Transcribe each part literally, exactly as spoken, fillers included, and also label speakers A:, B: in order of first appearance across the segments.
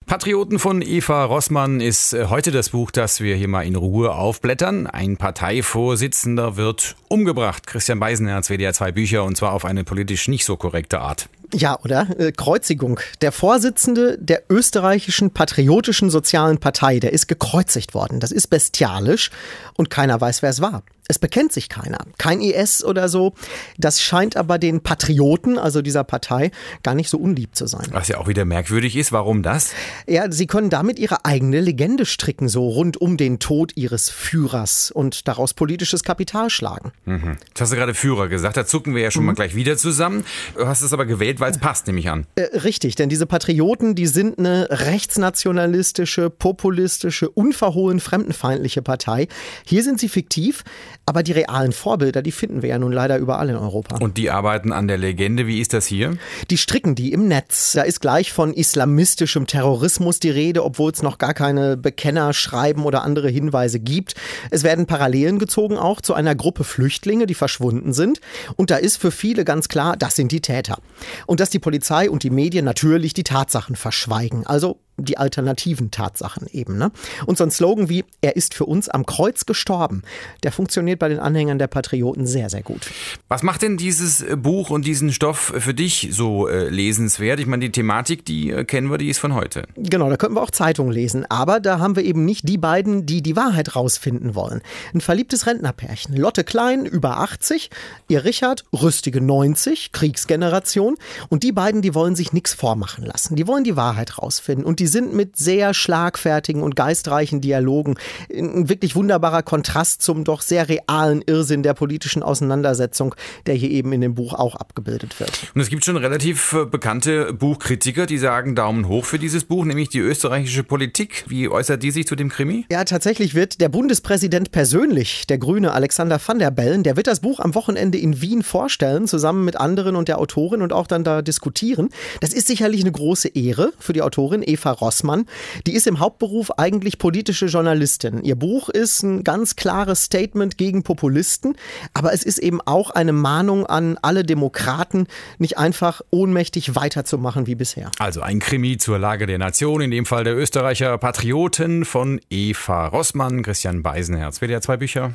A: Patrioten von Eva Rossmann ist heute das Buch, das wir hier mal in Ruhe aufblättern. Ein Parteivorsitzender wird umgebracht. Christian Beisenherz, W D R zwei Bücher, und zwar auf eine politisch nicht so korrekte Art.
B: Ja, oder? Äh, Kreuzigung. Der Vorsitzende der österreichischen Patriotischen Sozialen Partei, der ist gekreuzigt worden. Das ist bestialisch und keiner weiß, wer es war. Es bekennt sich keiner. Kein I S oder so. Das scheint aber den Patrioten, also dieser Partei, gar nicht so unlieb zu sein.
A: Was ja auch wieder merkwürdig ist. Warum das?
B: Ja, sie können damit ihre eigene Legende stricken, so rund um den Tod ihres Führers und daraus politisches Kapital schlagen.
A: Mhm. Jetzt hast du gerade Führer gesagt. Da zucken wir ja schon mhm. mal gleich wieder zusammen. Du hast es aber gewählt, weil es passt, nehme ich an.
B: Äh, richtig, denn diese Patrioten, die sind eine rechtsnationalistische, populistische, unverhohlen fremdenfeindliche Partei. Hier sind sie fiktiv, aber die realen Vorbilder, die finden wir ja nun leider überall in Europa.
A: Und die arbeiten an der Legende. Wie ist das hier?
B: Die stricken die im Netz. Da ist gleich von islamistischem Terrorismus die Rede, obwohl es noch gar keine Bekennerschreiben oder andere Hinweise gibt. Es werden Parallelen gezogen auch zu einer Gruppe Flüchtlinge, die verschwunden sind. Und da ist für viele ganz klar, das sind die Täter. Und dass die Polizei und die Medien natürlich die Tatsachen verschweigen. Also die alternativen Tatsachen eben. Ne? Und so ein Slogan wie, er ist für uns am Kreuz gestorben, der funktioniert bei den Anhängern der Patrioten sehr, sehr gut.
A: Was macht denn dieses Buch und diesen Stoff für dich so äh, lesenswert? Ich meine, die Thematik, die äh, kennen wir, die ist von heute.
B: Genau, da könnten wir auch Zeitungen lesen. Aber da haben wir eben nicht die beiden, die die Wahrheit rausfinden wollen. Ein verliebtes Rentnerpärchen. Lotte Klein, über achtzig, ihr Richard, rüstige neunzig, Kriegsgeneration. Und die beiden, die wollen sich nichts vormachen lassen. Die wollen die Wahrheit rausfinden. Und die sind mit sehr schlagfertigen und geistreichen Dialogen ein wirklich wunderbarer Kontrast zum doch sehr realen Irrsinn der politischen Auseinandersetzung, der hier eben in dem Buch auch abgebildet wird.
A: Und es gibt schon relativ bekannte Buchkritiker, die sagen Daumen hoch für dieses Buch, nämlich die österreichische Politik. Wie äußert die sich zu dem Krimi?
B: Ja, tatsächlich wird der Bundespräsident persönlich, der Grüne Alexander Van der Bellen, der wird das Buch am Wochenende in Wien vorstellen, zusammen mit anderen und der Autorin und auch dann da diskutieren. Das ist sicherlich eine große Ehre für die Autorin Eva Rossmann. Die ist im Hauptberuf eigentlich politische Journalistin. Ihr Buch ist ein ganz klares Statement gegen Populisten, aber es ist eben auch eine Mahnung an alle Demokraten, nicht einfach ohnmächtig weiterzumachen wie bisher.
A: Also ein Krimi zur Lage der Nation, in dem Fall der Österreicher Patrioten von Eva Rossmann. Christian Beisenherz, W D R zwei Bücher.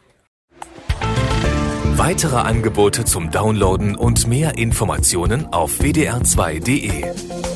C: Weitere Angebote zum Downloaden und mehr Informationen auf w d r zwei punkt d e.